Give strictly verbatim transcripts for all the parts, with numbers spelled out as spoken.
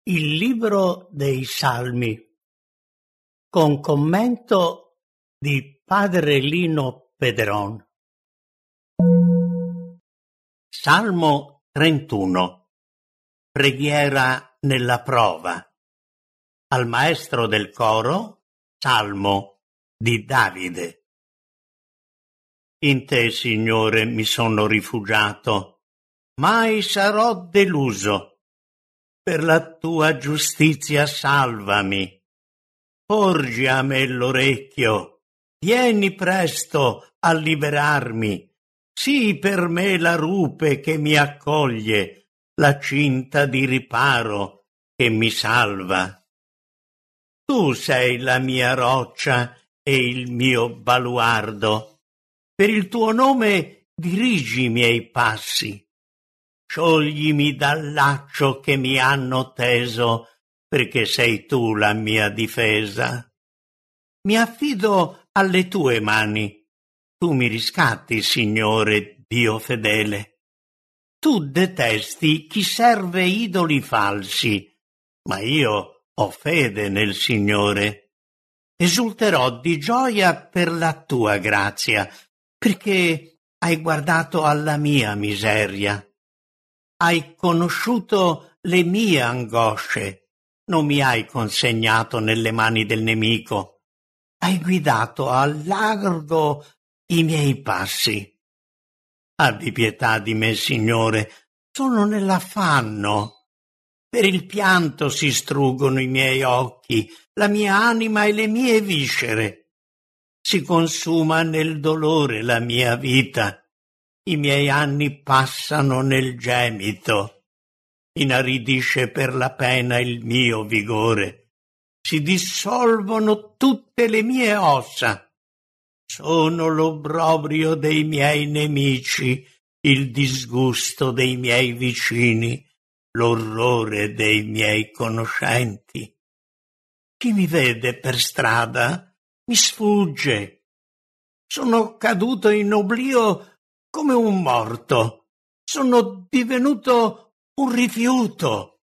Il libro dei Salmi, con commento di padre Lino Pedron. Salmo trentuno. Preghiera nella prova. Al maestro del coro, Salmo di Davide. In te, Signore, mi sono rifugiato, mai sarò deluso. Per la tua giustizia salvami. Porgi a me l'orecchio, vieni presto a liberarmi. Sii per me la rupe che mi accoglie, la cinta di riparo che mi salva. Tu sei la mia roccia e il mio baluardo. Per il tuo nome dirigi i miei passi. Scioglimi dal laccio che mi hanno teso, perché sei tu la mia difesa. Mi affido alle tue mani. Tu mi riscatti, Signore, Dio fedele. Tu detesti chi serve idoli falsi, ma io ho fede nel Signore. Esulterò di gioia per la tua grazia, perché hai guardato alla mia miseria. Hai conosciuto le mie angosce, non mi hai consegnato nelle mani del nemico. Hai guidato a largo i miei passi. Abbi pietà di me, Signore, sono nell'affanno. Per il pianto si struggono i miei occhi, la mia anima e le mie viscere. Si consuma nel dolore la mia vita. I miei anni passano nel gemito. Inaridisce per la pena il mio vigore. Si dissolvono tutte le mie ossa. Sono l'obbrobrio dei miei nemici, il disgusto dei miei vicini, l'orrore dei miei conoscenti. Chi mi vede per strada mi sfugge. Sono caduto in oblio come un morto, sono divenuto un rifiuto.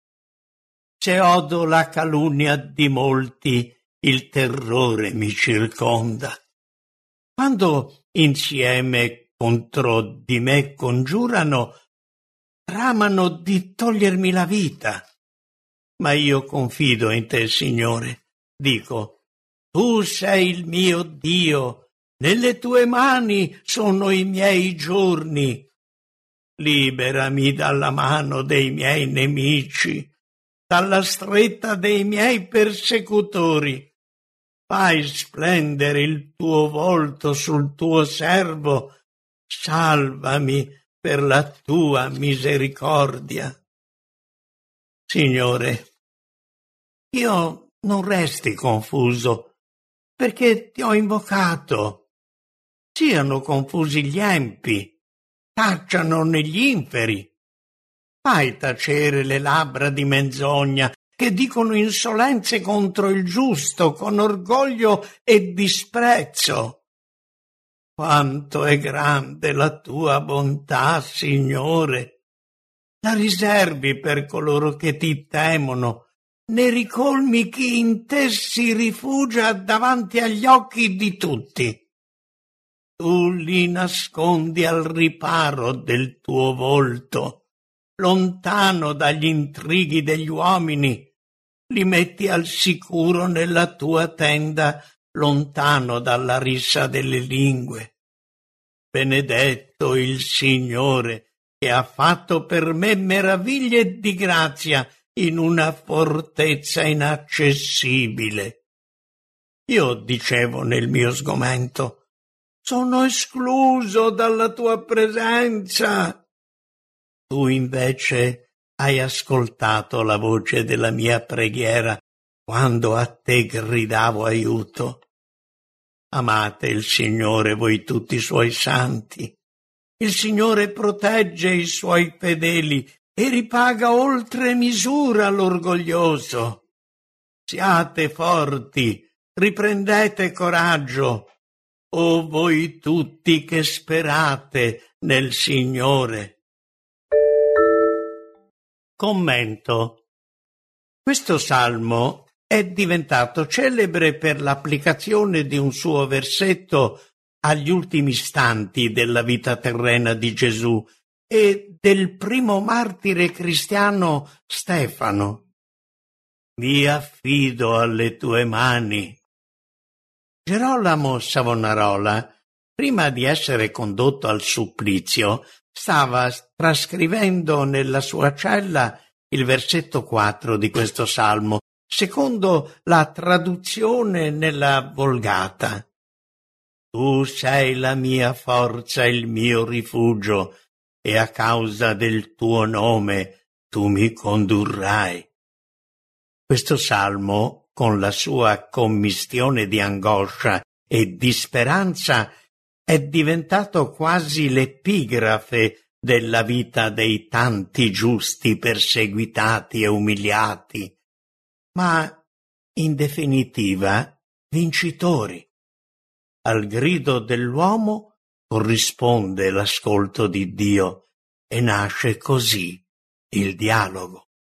Se odo la calunnia di molti, il terrore mi circonda. Quando insieme contro di me congiurano, tramano di togliermi la vita. Ma io confido in te, Signore. Dico, tu sei il mio Dio. Nelle tue mani sono i miei giorni. Liberami dalla mano dei miei nemici, dalla stretta dei miei persecutori. Fai splendere il tuo volto sul tuo servo. Salvami per la tua misericordia. Signore, io non resti confuso, perché ti ho invocato. Siano confusi gli empi, tacciano negli inferi. Fai tacere le labbra di menzogna, che dicono insolenze contro il giusto, con orgoglio e disprezzo. Quanto è grande la tua bontà, Signore! La riservi per coloro che ti temono, ne ricolmi chi in te si rifugia davanti agli occhi di tutti. Tu li nascondi al riparo del tuo volto, lontano dagli intrighi degli uomini, li metti al sicuro nella tua tenda, lontano dalla rissa delle lingue. Benedetto il Signore, che ha fatto per me meraviglie di grazia in una fortezza inaccessibile. Io dicevo nel mio sgomento, sono escluso dalla tua presenza. Tu invece hai ascoltato la voce della mia preghiera quando a te gridavo aiuto. Amate il Signore voi tutti i suoi santi. Il Signore protegge i suoi fedeli e ripaga oltre misura l'orgoglioso. Siate forti, riprendete coraggio. O voi tutti che sperate nel Signore. Commento. Questo salmo è diventato celebre per l'applicazione di un suo versetto agli ultimi istanti della vita terrena di Gesù e del primo martire cristiano Stefano. Mi affido alle tue mani. Gerolamo Savonarola, prima di essere condotto al supplizio, stava trascrivendo nella sua cella il versetto quattro di questo salmo, secondo la traduzione nella Vulgata. Tu sei la mia forza, il mio rifugio, e a causa del tuo nome tu mi condurrai. Questo salmo, con la sua commistione di angoscia e di speranza, è diventato quasi l'epigrafe della vita dei tanti giusti perseguitati e umiliati, ma in definitiva vincitori. Al grido dell'uomo corrisponde l'ascolto di Dio e nasce così il dialogo.